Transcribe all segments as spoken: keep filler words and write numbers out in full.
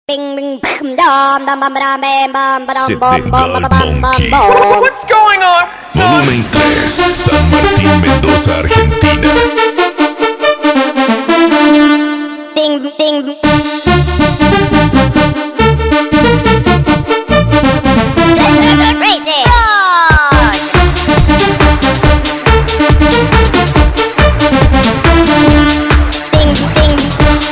Bing bing bam dam dam bam bam bam bam bam Sit bam the bam God bam bam Monkey. bam. What's going on? Volumen tres, San Martín, Mendoza, Argentina. Ding ding. Crazy. Ding ding.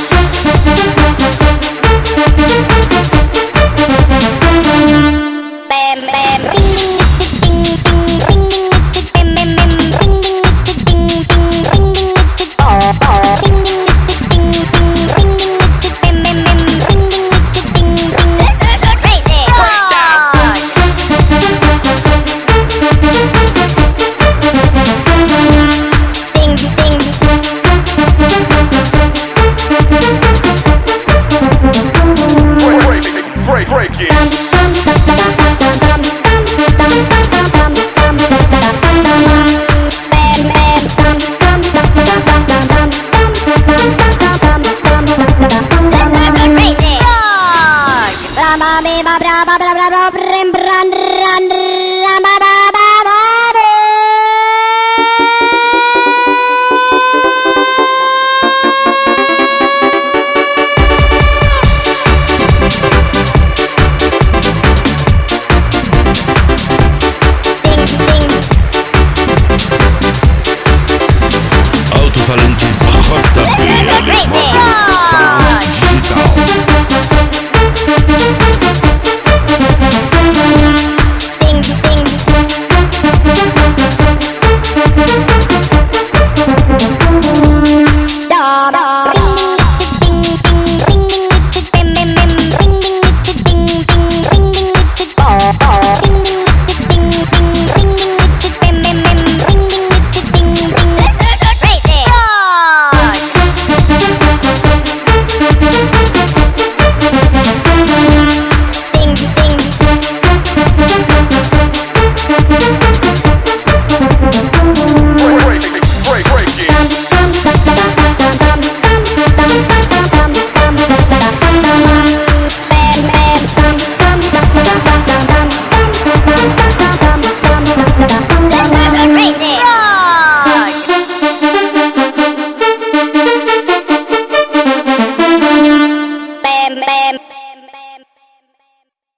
Bam bam. Ding ding ding ding ding ding ding ding ding ding ding ding ding ding oh oh ding ding ding ding ding ding ding ding ding ding ding ding crazy. Ding ding. Break, break, break, break it. Crazy.